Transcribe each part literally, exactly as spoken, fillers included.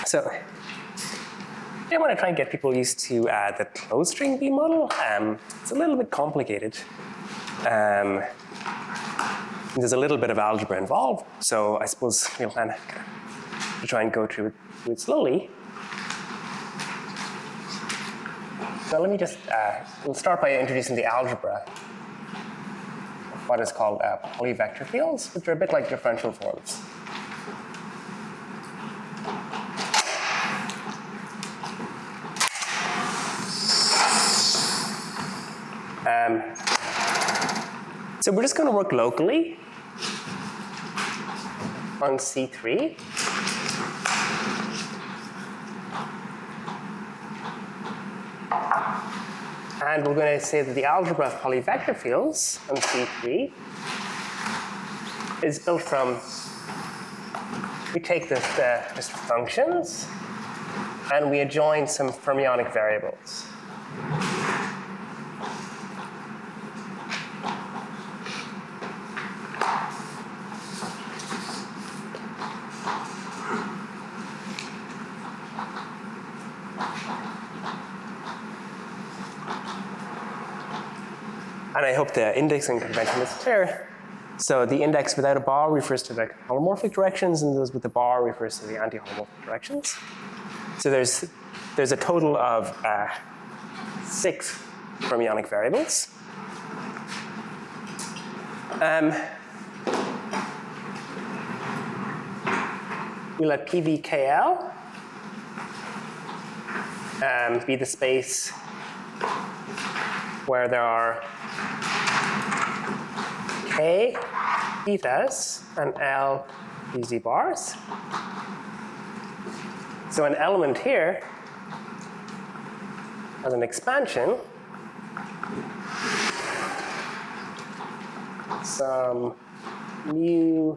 So I want to try and get people used to uh, the closed string B model. Um, it's a little bit complicated. Um, there's a little bit of algebra involved, so I suppose we'll plan to try and go through it, through it slowly. So let me just, uh, we'll start by introducing the algebra of what is called uh, polyvector fields, which are a bit like differential forms. Um, so we're just going to work locally on C three. And we're going to say that the algebra of polyvector fields on C three is built from, we take this, uh, just functions, and we adjoin some fermionic variables. And I hope the indexing convention is clear. So the index without a bar refers to the holomorphic directions, and those with the bar refers to the anti-holomorphic directions. So there's, there's a total of uh, six fermionic variables. Um, we let P V K L um, be the space where there are K ethas and L D Z bars. So an element here has an expansion, some mu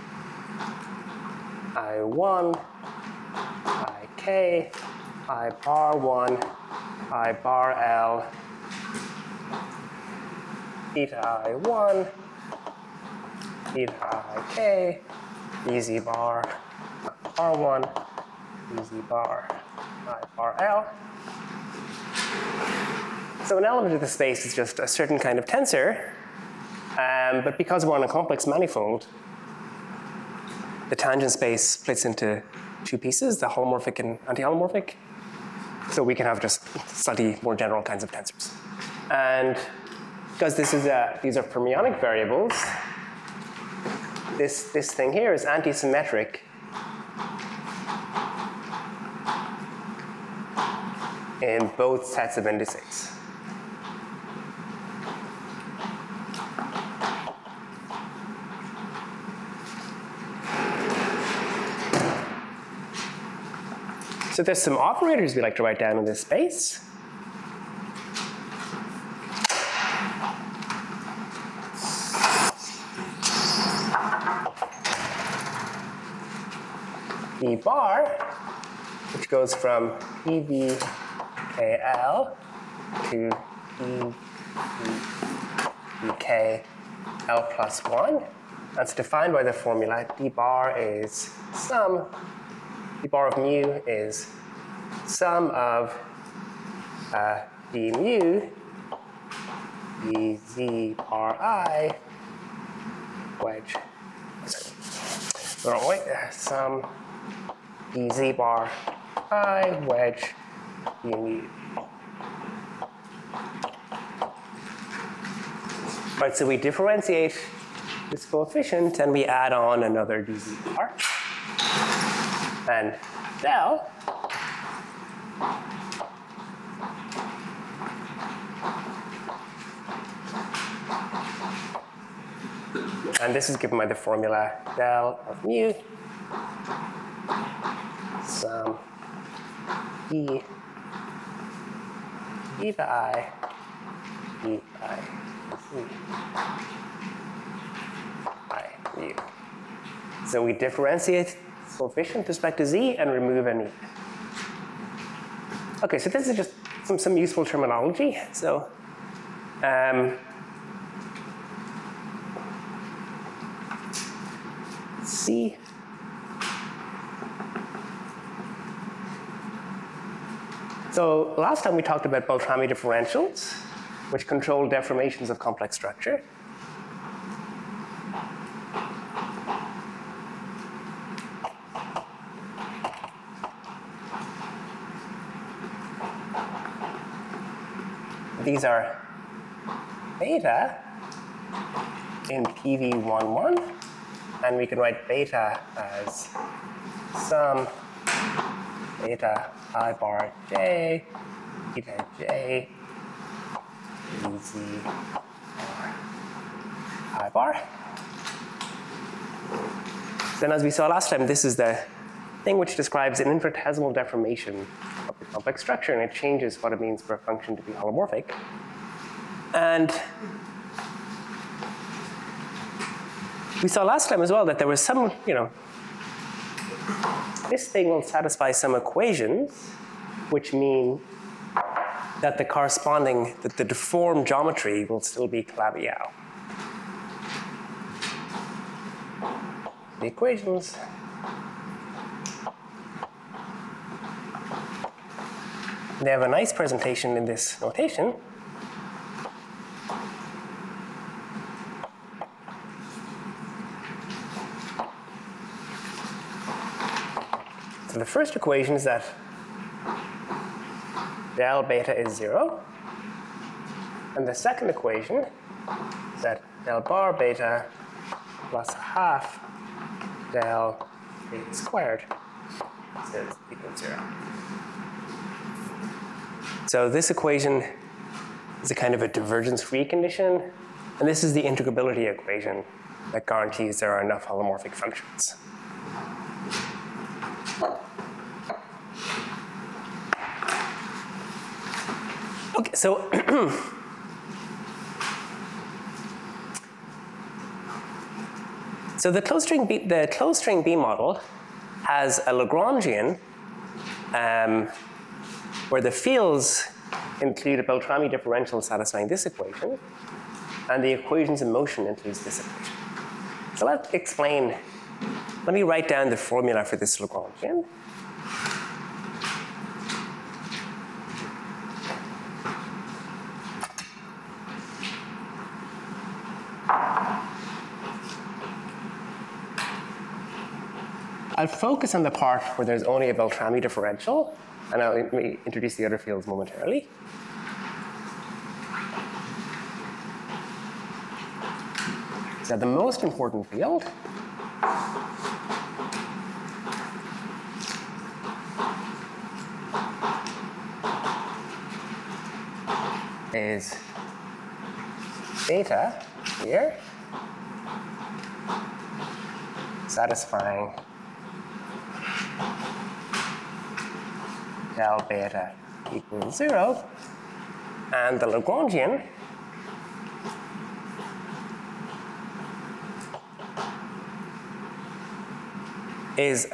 I one, I k, I bar one, I bar L, eta I one, eta I k, dz bar R one, dz bar I bar L. So an element of the space is just a certain kind of tensor, um, but because we're on a complex manifold, the tangent space splits into two pieces, the holomorphic and anti-holomorphic. So we can have just slightly more general kinds of tensors. And because this is a, these are fermionic variables, this, this thing here is anti-symmetric in both sets of indices. So there's some operators we like to write down in this space. E bar, which goes from P V K L to E V K L plus one. That's defined by the formula. D bar is sum. D bar of mu is sum of uh, d mu dz bar I wedge. Sorry. Wait, sum dz bar I wedge d mu. Right, so we differentiate this coefficient and we add on another dz bar. And del and this is given by the formula del of mu sum e eta I e I z I mu. So we differentiate coefficient with respect to z and remove any. Okay, so this is just some, some useful terminology. So um, C So last time we talked about Beltrami differentials, which control deformations of complex structure. These are beta in P V one one, and we can write beta as some beta I bar j, beta j, ez I bar. Then, as we saw last time, this is the thing which describes an infinitesimal deformation of the complex structure, and it changes what it means for a function to be holomorphic. And we saw last time as well that there was some, you know, this thing will satisfy some equations which mean that the corresponding, that the deformed geometry will still be Calabi-Yau. The equations they have a nice presentation in this notation. So the first equation is that del beta is zero. And the second equation is that del bar beta plus a half del beta squared is equal to zero. So this equation is a kind of a divergence-free condition, and this is the integrability equation that guarantees there are enough holomorphic functions. Okay, so so the closed string B, the closed string B model has a Lagrangian um, where the fields include a Beltrami differential satisfying this equation, and the equations in motion includes this equation. So let's explain. Let me write down the formula for this Lagrangian. I'll focus on the part where there's only a Beltrami differential, and I'll introduce the other fields momentarily. So the most important field is beta here, satisfying del beta equals zero, and the Lagrangian is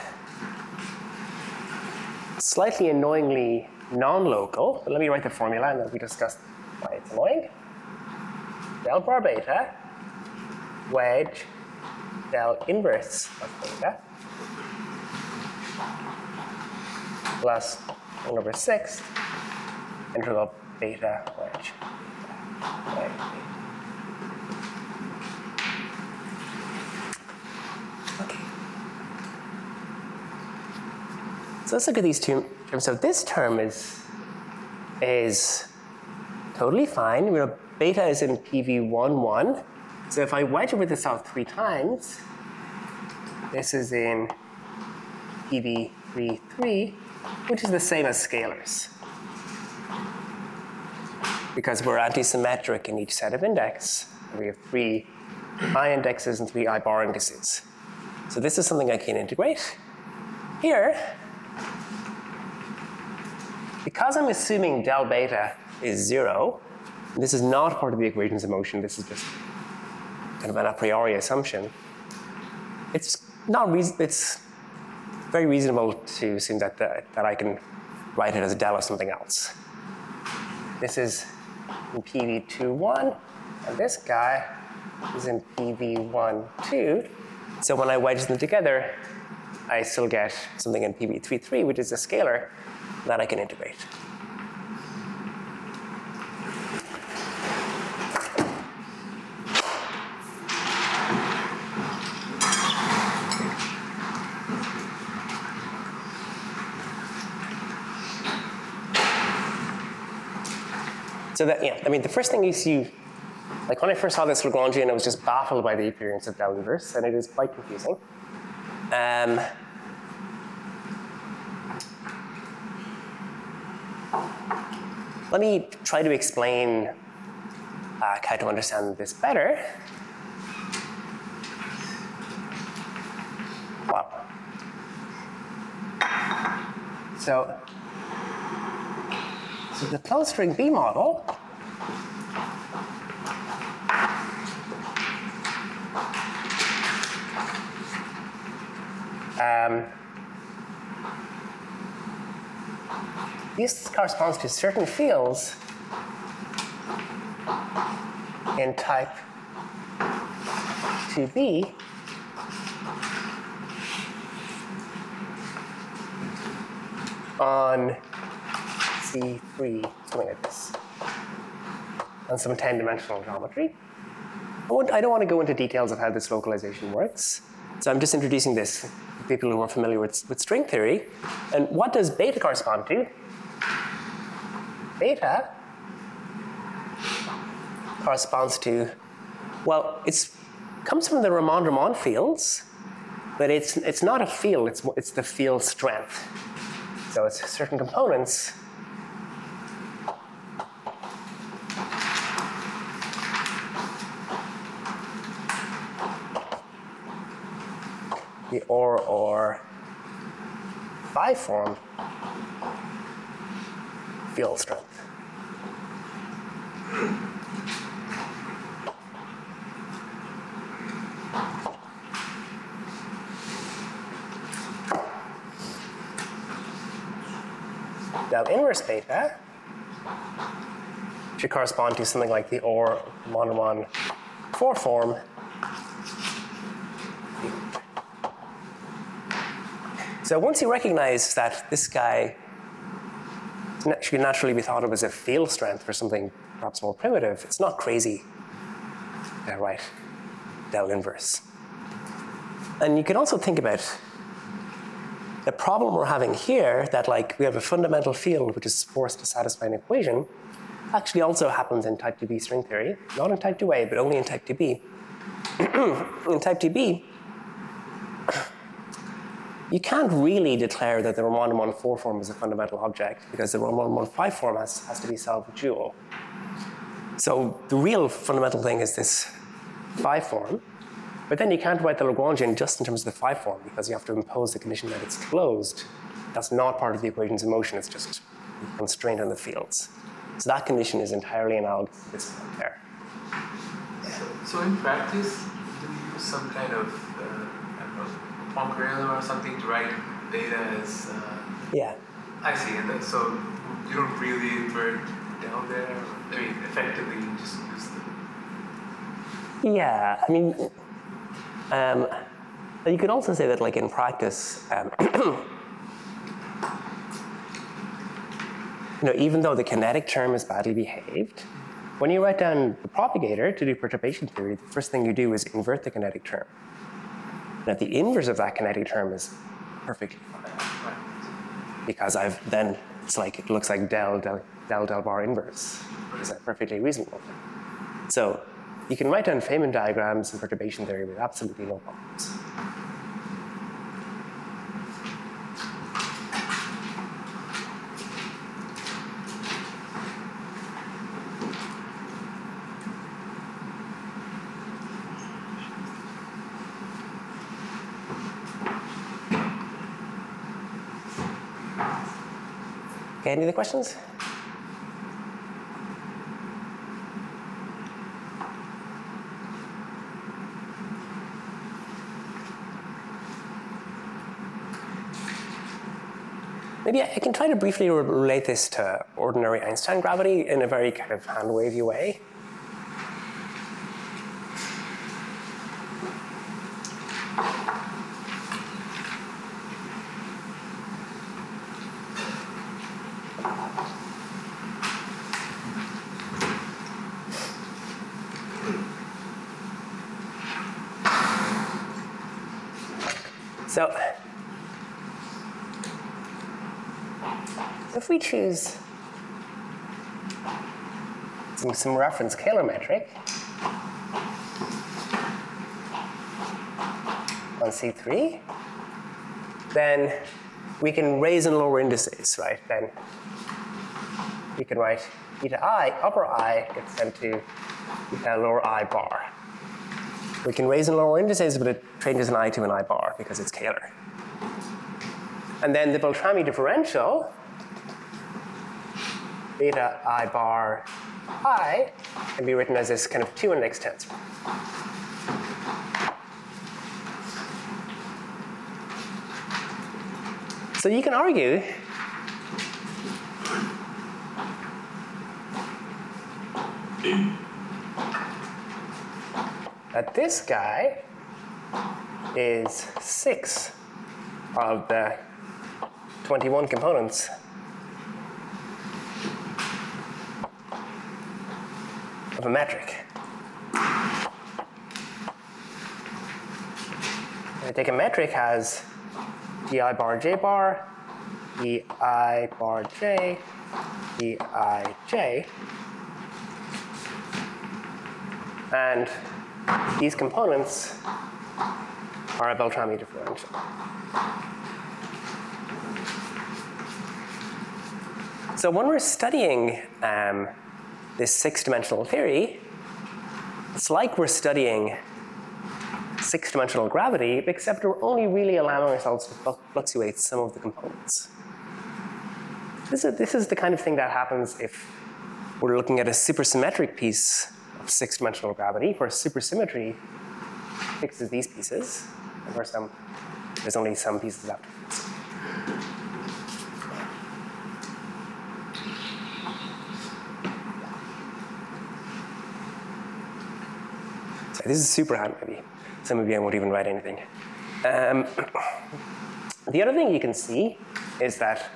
slightly annoyingly non-local. But let me write the formula, and then we discuss why it's annoying. Del bar beta wedge del inverse of beta plus one over six integral beta wedge. wedge. Okay. So let's look at these two terms. So this term is is totally fine. You know, beta is in P V one one. So if I wedge over this out three times, this is in P V three three, which is the same as scalars, because we're anti-symmetric in each set of index. We have three I indexes and three I bar indices. So this is something I can integrate. Here, because I'm assuming del beta is zero, this is not part of the equations of motion, this is just kind of an a priori assumption. It's not reason, it's very reasonable to assume that, the, that I can write it as del of something else. This is in P V two one, and this guy is in P V one two. So when I wedge them together, I still get something in P B thirty-three, which is a scalar that I can integrate. So that, yeah, I mean, the first thing you see, like when I first saw this Lagrangian, I was just baffled by the appearance of del inverse, and it is quite confusing. Um, let me try to explain uh, how to understand this better. Wow. So, so the closed string B model um, this corresponds to certain fields in type two B on C three, something like this, on some ten-dimensional geometry. I, won't, I don't want to go into details of how this localization works, so I'm just introducing this for people who are familiar with, with string theory. And what does beta correspond to? Beta corresponds to, well, it comes from the Ramond-Ramond fields, but it's, it's not a field, it's, it's the field strength. So it's certain components the or or phi form field strength. Now, inverse beta should correspond to something like the or Ramond-Ramond four form. So once you recognize that this guy should naturally be thought of as a field strength for something perhaps more primitive, it's not crazy to write del inverse. And you can also think about the problem we're having here, that like we have a fundamental field which is forced to satisfy an equation, actually also happens in type two B string theory, not in type two A, but only in type two B. In type two B, you can't really declare that the Ramond-Ramond four form is a fundamental object because the Ramond-Ramond five form has, has to be self-dual. So the real fundamental thing is this five form, but then you can't write the Lagrangian just in terms of the five form because you have to impose the condition that it's closed. That's not part of the equations of motion, it's just constrained on the fields. So that condition is entirely analogous to this point there. So, so in practice, do you use some kind of uh, I don't know, Poincare or something to write data as uh, yeah. I see, and that, so you don't really invert down there. I mean, effectively, you just use the. Yeah, I mean, um, you could also say that, like in practice, um, you know, even though the kinetic term is badly behaved, when you write down the propagator to do perturbation theory, the first thing you do is invert the kinetic term. Now, the inverse of that kinetic term is perfectly fine. Because I've then, it's like, it looks like del, del, del, del bar inverse. Is that perfectly reasonable? So you can write down Feynman diagrams and perturbation theory with absolutely no problems. Okay, any other questions? Maybe I can try to briefly re relate this to ordinary Einstein gravity in a very kind of hand-wavy way. So if we choose some, some reference Kähler metric on C three, then we can raise and lower indices, right? Then we can write eta I, upper I gets sent to eta lower I bar. We can raise and lower indices, but it changes an I to an I bar because it's Kähler. And then the Beltrami differential, beta I bar I, can be written as this kind of two index tensor. So you can argue that this guy is six of the twenty-one components of a metric. I take a metric has di bar j bar, di bar j, dij, and these components are a Beltrami differential. So when we're studying um, this six-dimensional theory, it's like we're studying six-dimensional gravity, except we're only really allowing ourselves to fluctuate some of the components. This is, this is the kind of thing that happens if we're looking at a supersymmetric piece of six-dimensional gravity, where supersymmetry fixes these pieces, and where some, there's only some pieces left. So this is super hand maybe. Some of you I won't even write anything. Um, the other thing you can see is that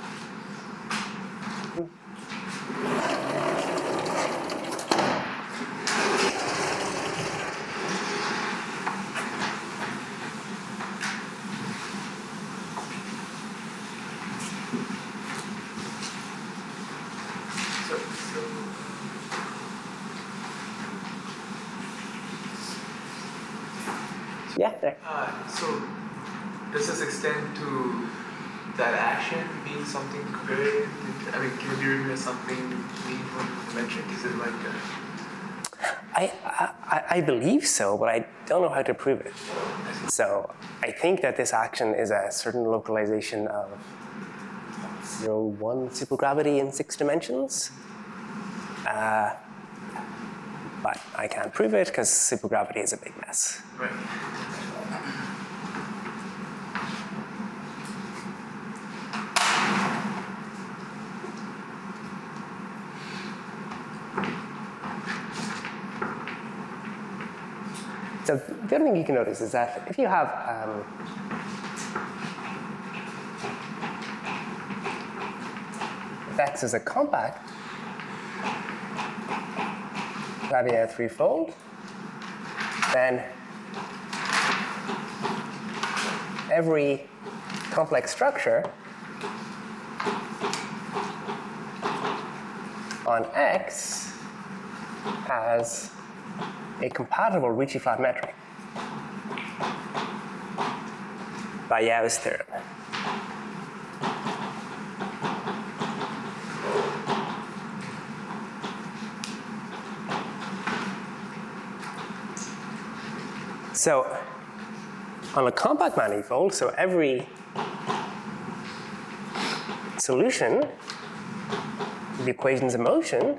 yeah, there. Uh, so does this extend to that action being something covariant? I mean, can it be written as something meaningful in the metric? Is it like a... I, I, I believe so, but I don't know how to prove it. So I think that this action is a certain localization of zero, one supergravity in six dimensions. Uh, but I can't prove it because supergravity is a big mess. Right. So the other thing you can notice is that if you have um, if X is a compact Gravia threefold, then every complex structure on X has a compatible Ricci flat metric by Yau's theorem. So on a compact manifold, so every solution of the equations of motion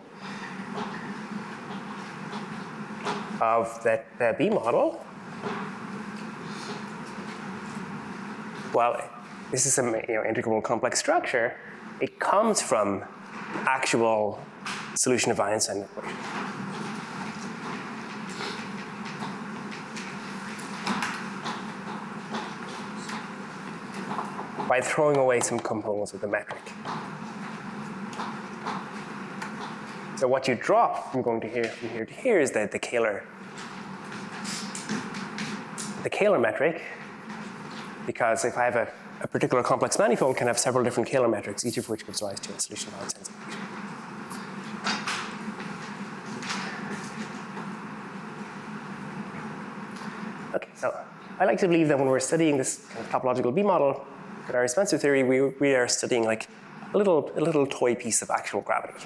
of the, the B model, well, this is a you know, integrable complex structure. It comes from actual solution of Einstein equation. By throwing away some components of the metric. So what you drop from going to here, from here to here is the, the Kähler, the Kähler metric because if I have a, a particular complex manifold, can have several different Kähler metrics, each of which gives rise to a solution of sense equation. Okay, so I like to believe that when we're studying this kind of topological B model, Caudary-Spencer theory, we, we are studying like a little, a little toy piece of actual gravity.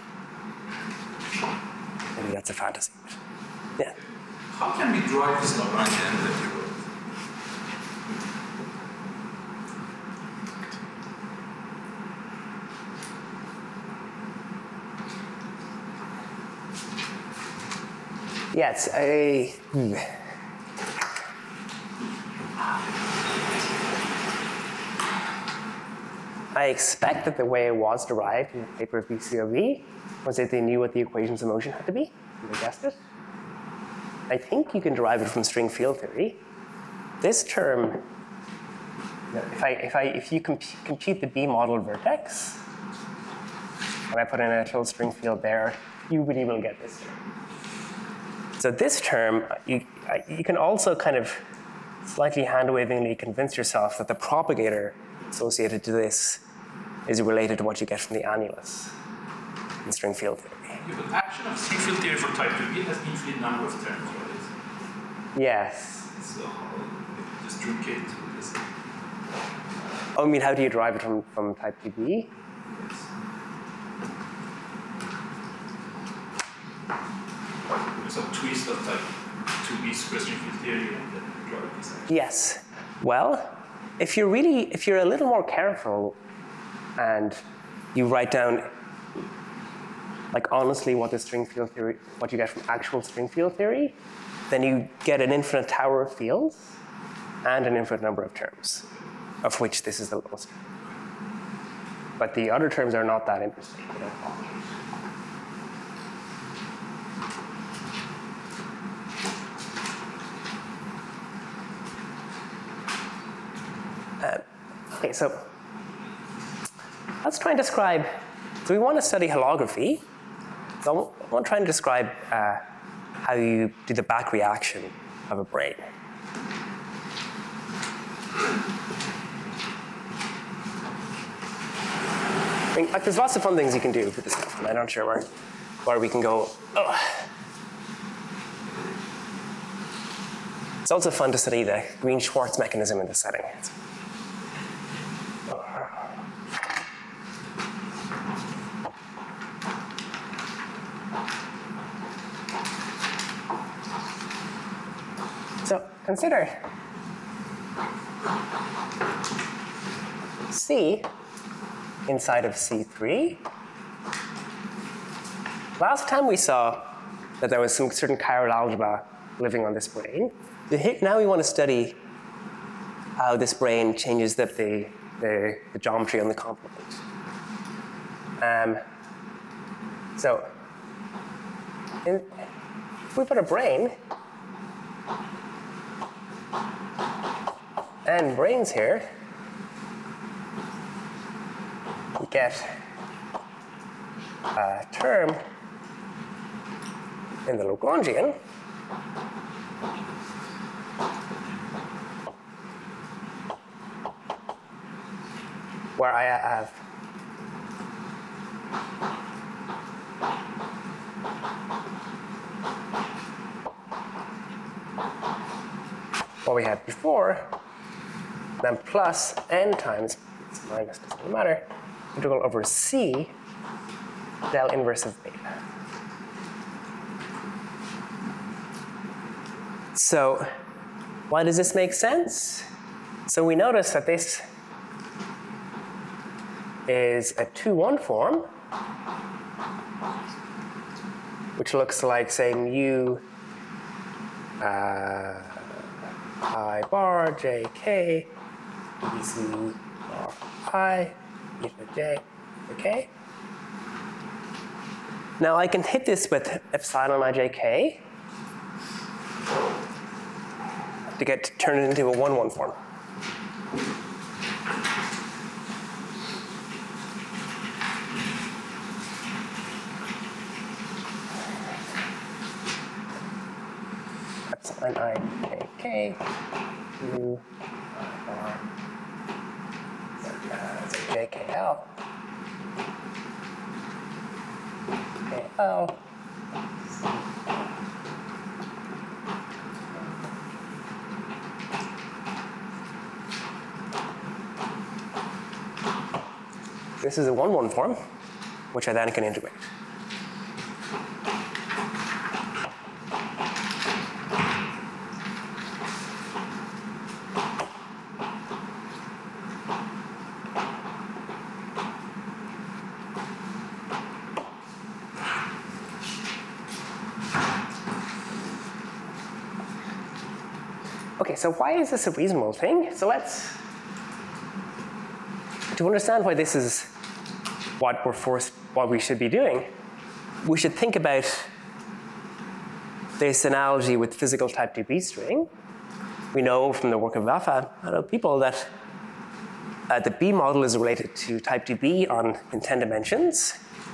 Maybe that's a fantasy. Yeah. How can we drive this Lagrangian that you wrote? Yeah, it's a. Hmm. I expect that the way it was derived in the paper of B C O V was that they knew what the equations of motion had to be, and they guessed it. I think you can derive it from string field theory. This term, if, I, if, I, if you comp compute the B model vertex, and I put in a total string field there, you really will get this term. So this term, you, you can also kind of slightly hand-wavingly convince yourself that the propagator associated to this is related to what you get from the annulus in string field theory. Yeah, but action of string field theory for type two B has infinite number of terms, right? Yes. So just truncate this. Oh, I mean, how do you derive it from, from type two B? Yes. There's a twist of type two B square string field theory and then drive this action. Yes. Well, if you're really, if you're a little more careful and you write down, like honestly, what the string field theory, what you get from actual string field theory, then you get an infinite tower of fields and an infinite number of terms, of which this is the lowest. But the other terms are not that interesting. You know? Uh, okay, so let's try and describe, so we want to study holography. So I want to try and describe uh, how you do the back reaction of a brane. I mean, like, there's lots of fun things you can do with this stuff, and I'm not sure where, where we can go. Oh. It's also fun to study the Green-Schwarz mechanism in this setting. So consider C inside of C three. Last time we saw that there was some certain chiral algebra living on this brane. Now we want to study how this brane changes the, the, the, the geometry on the complement. Um, so in, if we put a brane and branes here, we get a term in the Lagrangian where I have what we had before, then plus n times minus doesn't matter, integral over C del inverse of beta. So why does this make sense? So we notice that this is a two one form, which looks like, say, mu uh, I bar j k b c bar I eta j k. Now I can hit this with epsilon ijk to get to turn it into a one one form. Epsilon I K K, U, R, L. K L. This is a one one form, which I then can integrate. Okay, so why is this a reasonable thing? So let's, to understand why this is what we're forced, what we should be doing, we should think about this analogy with physical type two B string. We know from the work of Vafa and other people that uh, the B model is related to type two B on in ten dimensions.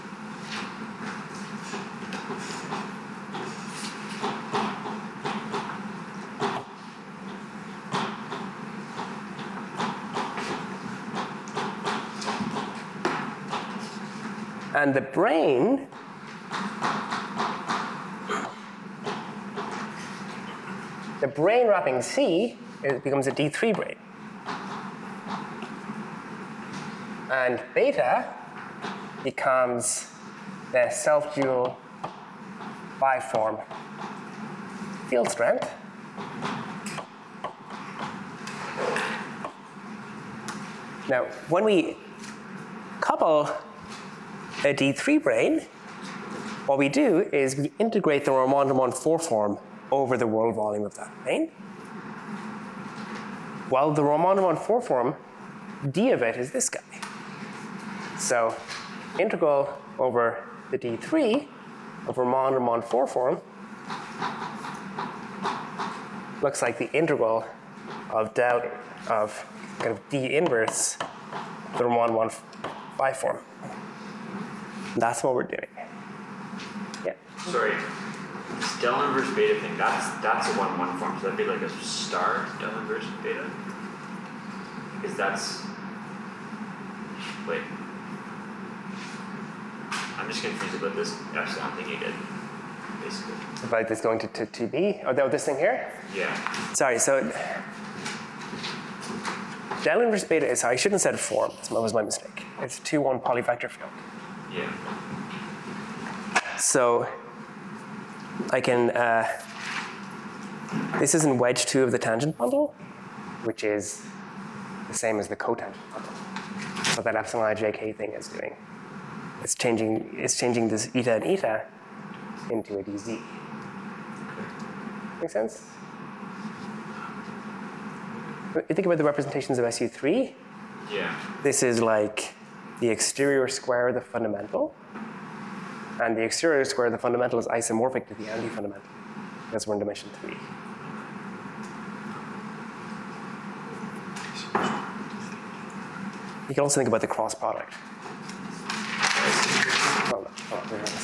And the brane the brane wrapping C, it becomes a D three brane. And beta becomes the self-dual biform field strength. Now, when we couple a D three brane, what we do is we integrate the Riemann-Roman four form over the world volume of that brane. While the Riemann-Roman four form, d of it is this guy. So integral over the D three of Riemann-Roman four form looks like the integral of del of kind of d inverse the Riemann-Roman five form. That's what we're doing. Yeah. Sorry, this del inverse beta thing, that's that's a one one form, so that'd be like a star del inverse beta? Because that's, wait. I'm just confused about this epsilon thing you did, basically. About this going to, to, to B? Oh, this thing here? Yeah. Sorry, so del inverse beta is, sorry, I shouldn't have said form. That was my mistake. It's a two one polyvector field. Yeah. So I can, uh, this is in wedge two of the tangent bundle, which is the same as the cotangent bundle. What that epsilon I J K thing is doing. It's changing, it's changing this eta and eta into a D Z. Make sense? You think about the representations of S U three. Yeah. This is like the exterior square of the fundamental. And the exterior square of the fundamental is isomorphic to the anti-fundamental because we're in dimension three. You can also think about the cross product. Oh, no. Oh, there it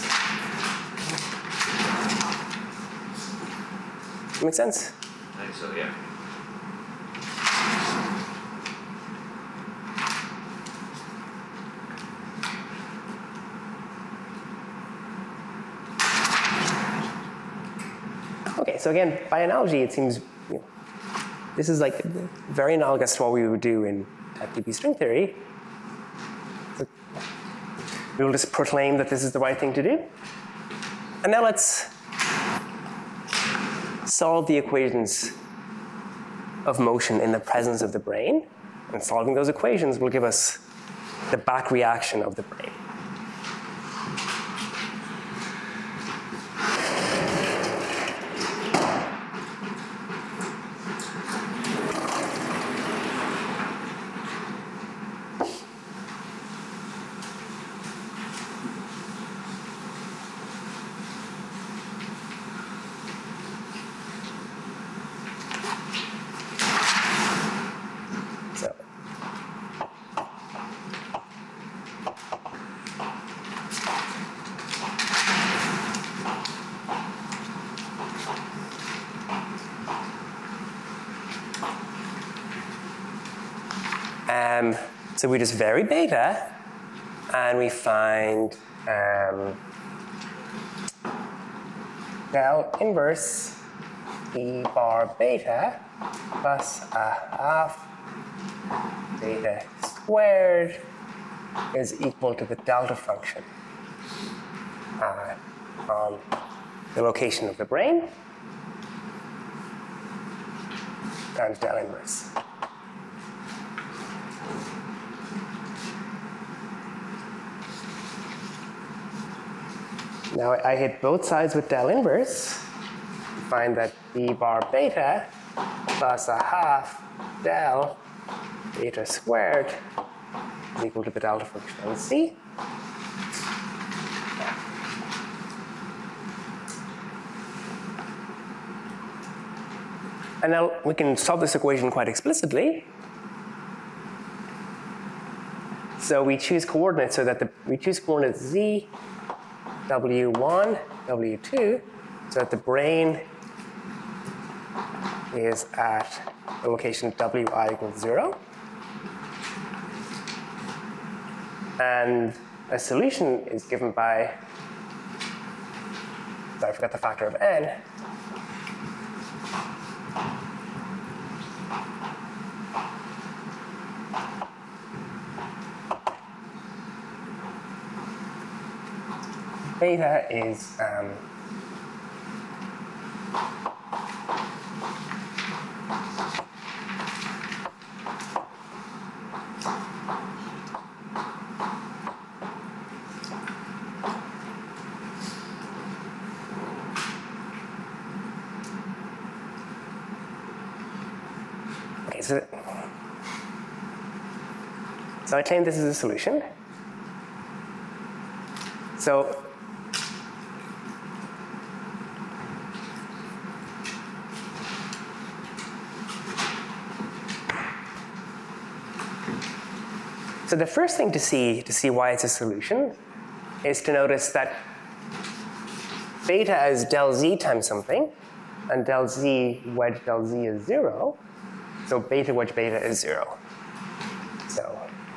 is. Make sense? I think so, yeah. Okay, so again, by analogy, it seems you know, this is like very analogous to what we would do in type two B string theory. So we will just proclaim that this is the right thing to do. And now let's solve the equations of motion in the presence of the brane. And solving those equations will give us the back reaction of the brane. Um, So we just vary beta, and we find um, del inverse d bar beta plus a half beta squared is equal to the delta function uh, on the location of the brane times del inverse. Now I hit both sides with del inverse, find that d bar beta plus a half del beta squared is equal to the delta function on C. And now we can solve this equation quite explicitly. So we choose coordinates so that the, we choose coordinates z, w one, w two, so that the brane is at the location wi equals zero. And a solution is given by, sorry, I forgot the factor of n. Beta is um, okay, so, so I claim this is a solution. So So the first thing to see, to see why it's a solution, is to notice that beta is del z times something, and del z wedge del z is zero, so beta wedge beta is zero. So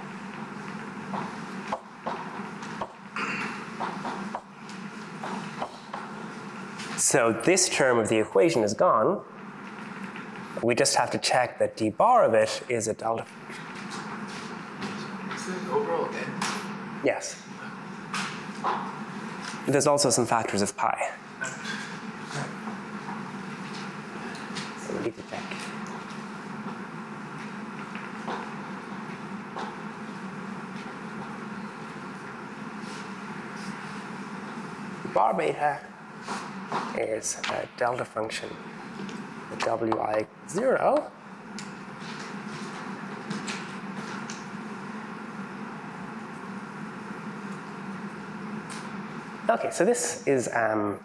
So this term of the equation is gone. We just have to check that d bar of it is a delta function. Is it overall n? Yes. There's also some factors of pi. So we need to check. Bar beta is a delta function with wi zero. Okay, so this is um,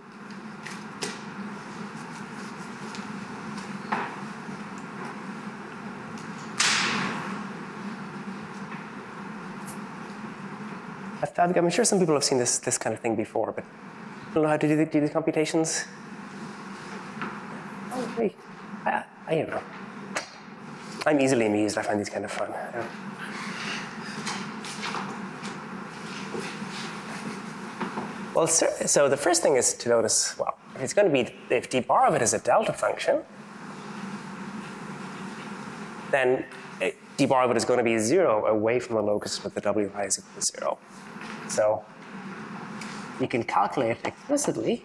I'm sure some people have seen this this kind of thing before, but I don't know how to do, the, do these computations. Oh, wait, I, I don't know. I'm easily amused. I find these kind of fun. Yeah. Well, so the first thing is to notice, well, if it's going to be, if d bar of it is a delta function, then it, d bar of it is going to be zero away from the locus with the wi is equal to zero. So you can calculate explicitly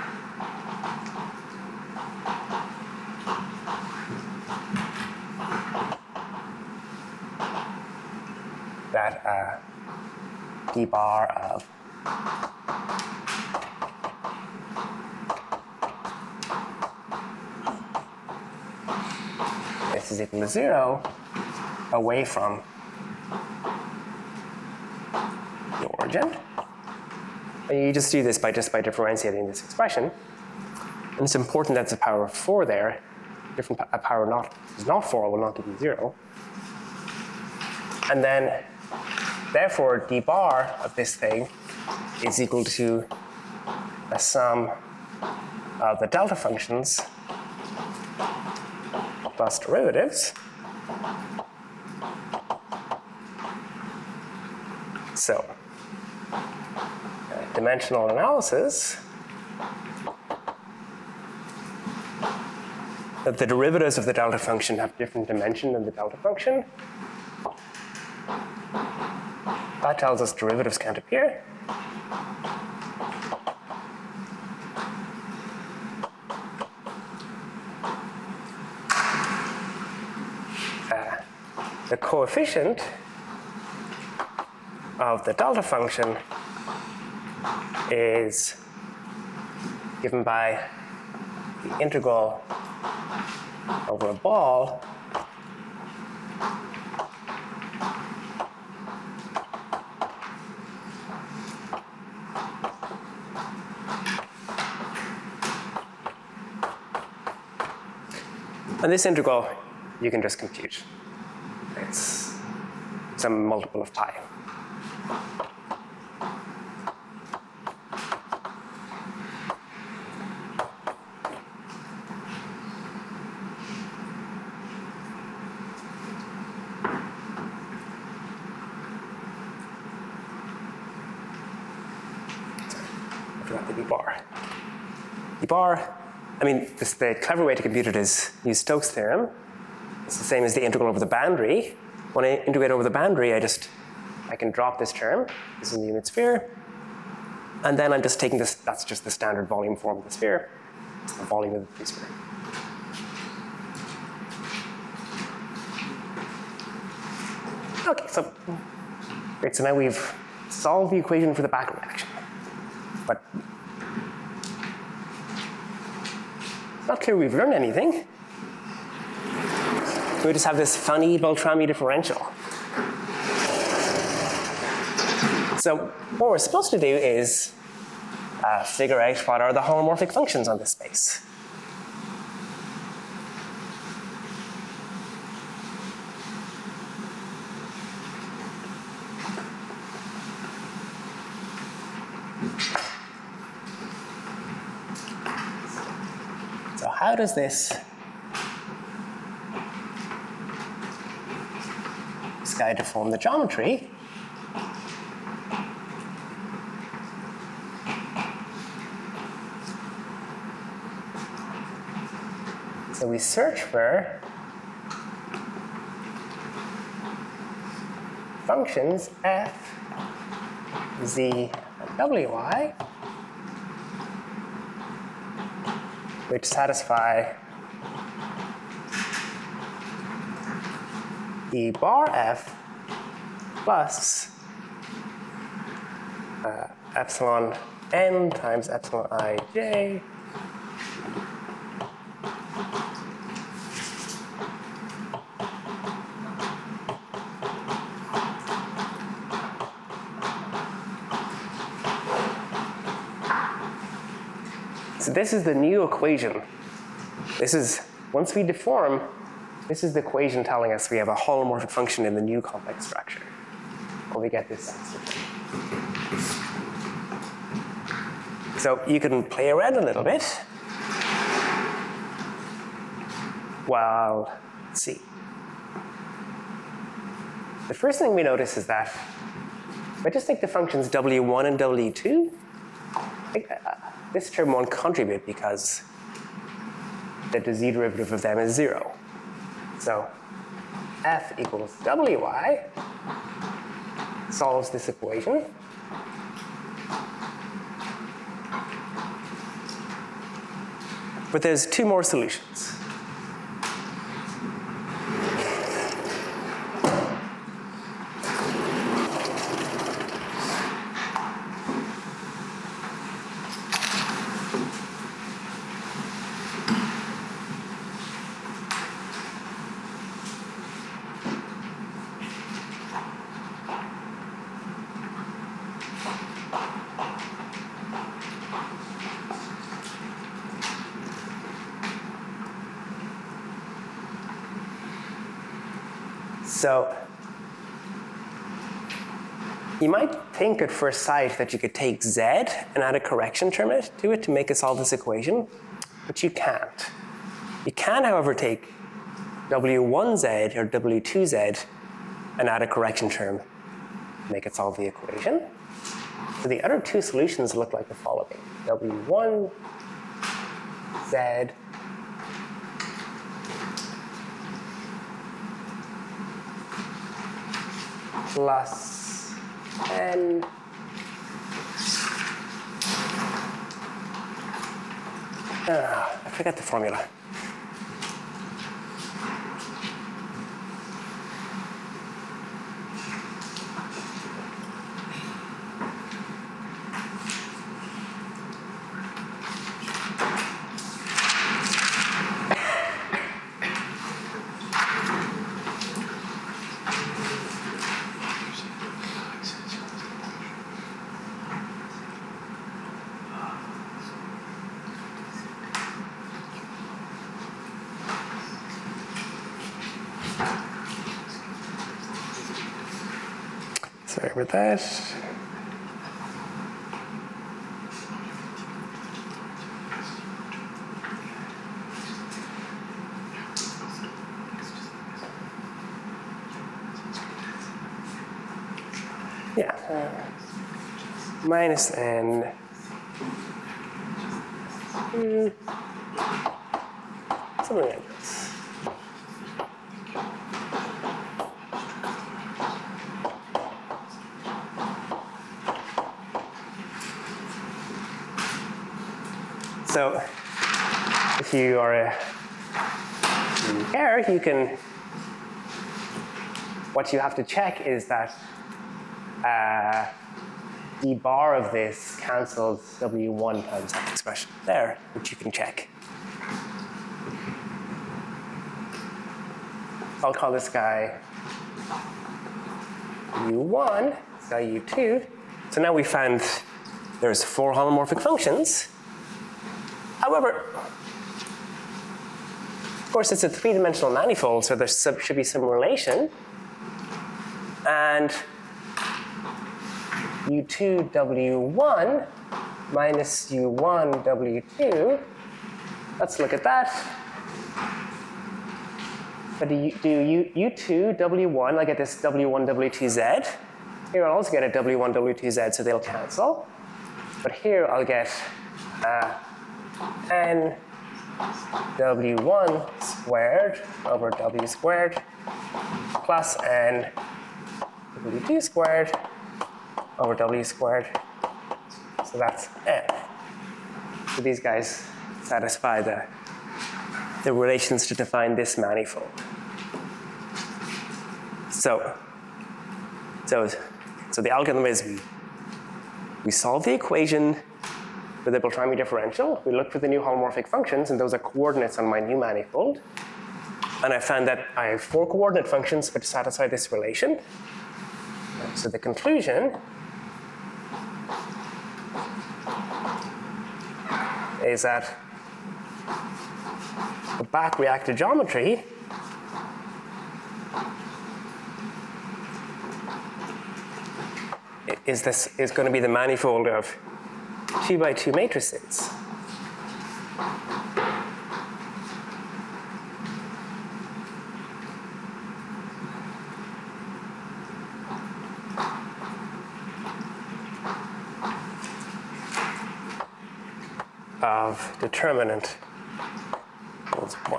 that uh, d bar of this is equal to zero away from the origin. And you just do this by just by differentiating this expression. And it's important that it's a power of four there. Different a power not is not four will not give you zero. And then therefore d bar of this thing is equal to the sum of the delta functions plus derivatives So, uh, dimensional analysis, that the derivatives of the delta function have different dimension than the delta function. That tells us derivatives can't appear. Uh, the coefficient of the delta function is given by the integral over a ball and this integral you can just compute. It's some multiple of pi. The bar. The bar, I mean, this, the clever way to compute it is use Stokes' theorem. It's the same as the integral over the boundary. When I integrate over the boundary, I just, I can drop this term. This is the unit sphere. And then I'm just taking this, that's just the standard volume form of the sphere. It's the volume of the free sphere. Okay, so, great, so now we've solved the equation for the back reaction. But it's not clear we've learned anything. We just have this funny Beltrami differential. So what we're supposed to do is uh, figure out what are the holomorphic functions on this space. So how does this this guy deform the geometry? So we search for functions f, z, and wy which satisfy the bar f plus uh, epsilon n times epsilon ij So this is the new equation. This is, once we deform, this is the equation telling us we have a holomorphic function in the new complex structure. When we get this. So you can play around a little bit. Well, let's see. The first thing we notice is that if I just take the functions w one and w two, I think, uh, this term won't contribute because the z derivative of them is zero. So f equals wy solves this equation. But there's two more solutions. So you might think at first sight that you could take z and add a correction term to it to make it solve this equation, but you can't. You can, however, take w one z or w two z and add a correction term make it solve the equation. So the other two solutions look like the following. W one Z plus N ah, I forgot the formula. Sorry about that. Yeah. Uh, minus N. Mm. Something like this. So if you are a here, you can, what you have to check is that uh, d bar of this cancels W one times that expression there, which you can check. I'll call this guy U one, this guy U two. So now we found there's four holomorphic functions. However, of course, it's a three-dimensional manifold, so there should be some relation. And U two W one minus U one W two, let's look at that. But do, you, do U, U two W one, I get this W one W two Z. Here I'll also get a W one W two Z, so they'll cancel. But here I'll get uh, N W one squared over W squared plus N W two squared over W squared. So that's N. So these guys satisfy the, the relations to define this manifold. So, so, so the algorithm is we, we solve the equation with the Beltrami differential. We look for the new holomorphic functions, and those are coordinates on my new manifold. And I found that I have four coordinate functions which satisfy this relation. So the conclusion is that the back reactor geometry is this is going to be the manifold of two by two matrices. Of determinant equals one.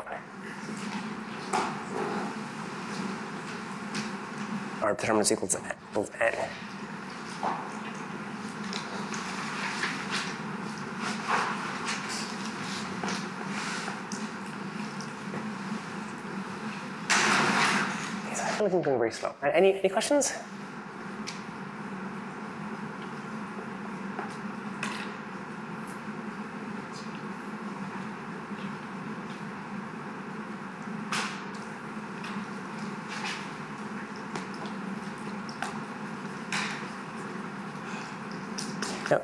Or determinant equals n. Equals n. I think I'm going very slow. Any, any questions? Now,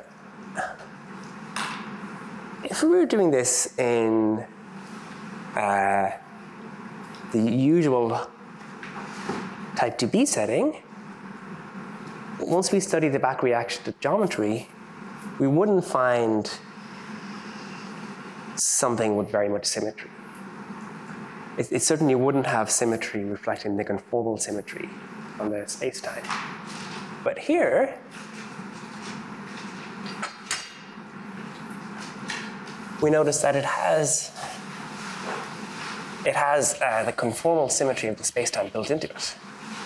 if we were doing this in uh, the usual type two B setting, once we study the back reaction to geometry, we wouldn't find something with very much symmetry. It, it certainly wouldn't have symmetry reflecting the conformal symmetry on the space-time. But here, we notice that it has it has uh, the conformal symmetry of the spacetime built into it.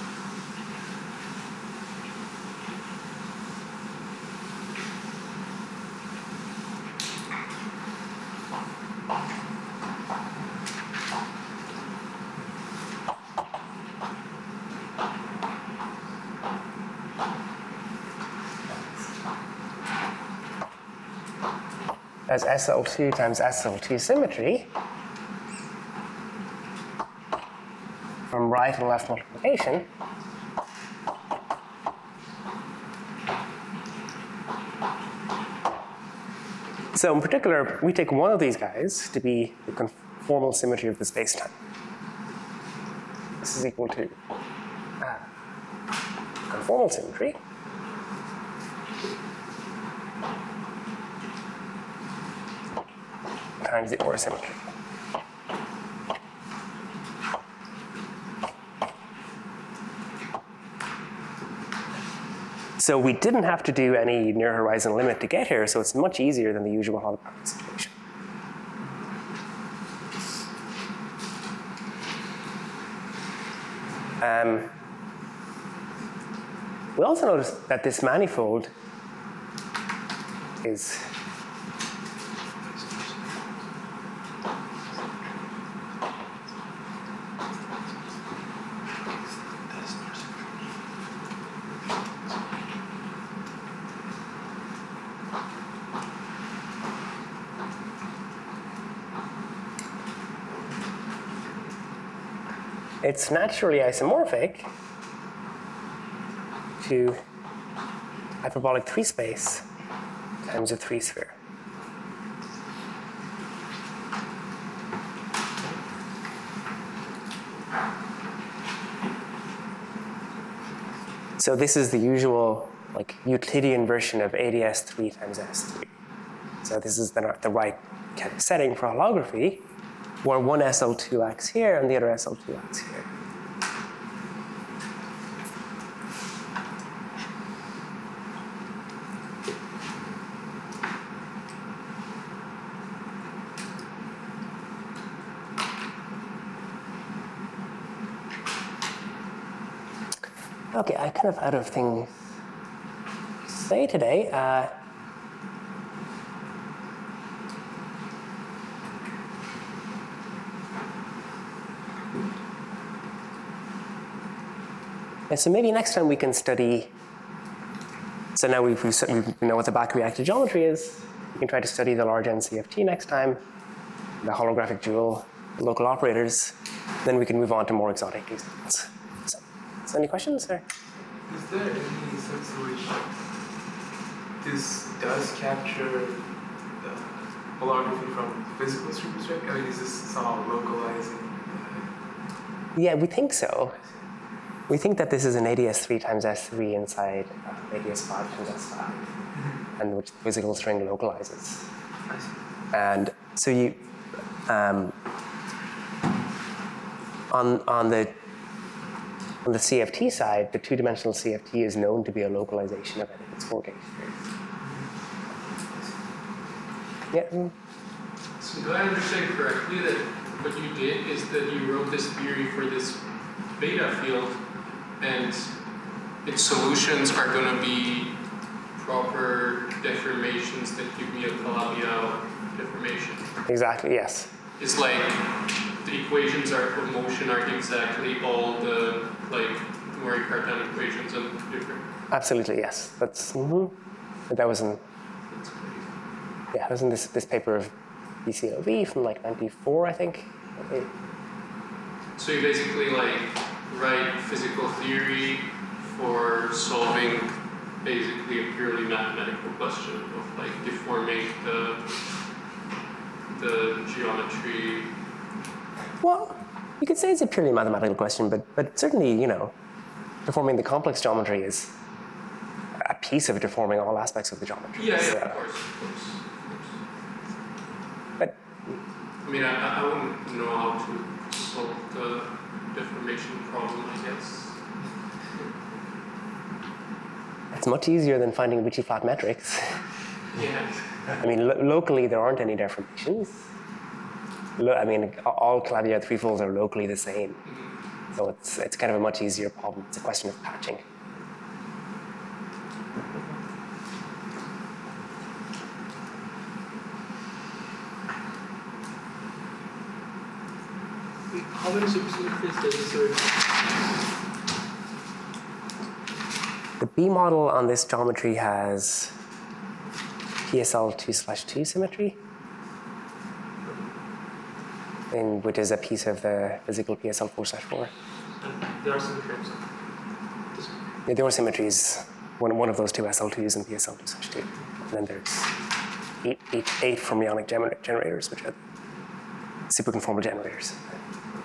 As S L two times S L two symmetry from right and left multiplication so in particular, we take one of these guys to be the conformal symmetry of the spacetime. This is equal to uh, conformal symmetry times the Ore symmetry. So we didn't have to do any near horizon limit to get here, so it's much easier than the usual holographic situation. Um, we also notice that this manifold is it's naturally isomorphic to hyperbolic three space times a three sphere. So this is the usual like Euclidean version of A D S three times S three. So this is the, the right kind of setting for holography, where one S L two acts here and the other S L two acts here. Okay, I'm kind of out of things to say today. Uh, And so maybe next time we can study, so now we've, we've, we know what the back reactor geometry is. We can try to study the large N C F T next time, the holographic dual, the local operators. Then we can move on to more exotic examples. So, so any questions? Or? Is there any sense in which this does capture the holography from physical stream perspective? I mean, is this somehow localizing? Uh, yeah, we think so. We think that this is an A D S three times S three inside uh, A D S five times S five, mm-hmm. and which the physical string localizes. I see. And so you, um, on on the on the C F T side, the two-dimensional C F T is known to be a localization of its four gauge theory. Yeah. Mm. So do I understand correctly that what you did is that you wrote this theory for this beta field, and its solutions are going to be proper deformations that give me a Calabi-Yau deformation? Exactly, yes. It's like the equations are of motion are exactly all the like Mori-Cartan equations and different. Absolutely, yes. That's mm-hmm. That was in That's crazy. yeah, that was in this this paper of B C L V from like ninety-four, I think. Okay. So you basically like write physical theory for solving basically a purely mathematical question of like deforming the the geometry. Well, you could say it's a purely mathematical question, but but certainly, you know, deforming the complex geometry is a piece of deforming all aspects of the geometry. Yeah, yeah, so, of course, of course, of course. But I mean, I, I wouldn't know how to solve the deformation problem, I guess. it's much easier than finding Ricci flat metrics. Yeah. I mean, lo- locally there aren't any deformations. Lo- I mean, all Calabi-Yau threefolds are locally the same. So it's, it's kind of a much easier problem. It's a question of patching. How many supersymmetries does this sort of? The B model on this geometry has P S L two slash two symmetry, in, which is a piece of the physical P S L four slash four. And there are symmetries. Yeah, there are symmetries, one, one of those two S L twos and P S L two slash two. And then there's eight, eight, eight fermionic gener- generators, which are superconformal generators.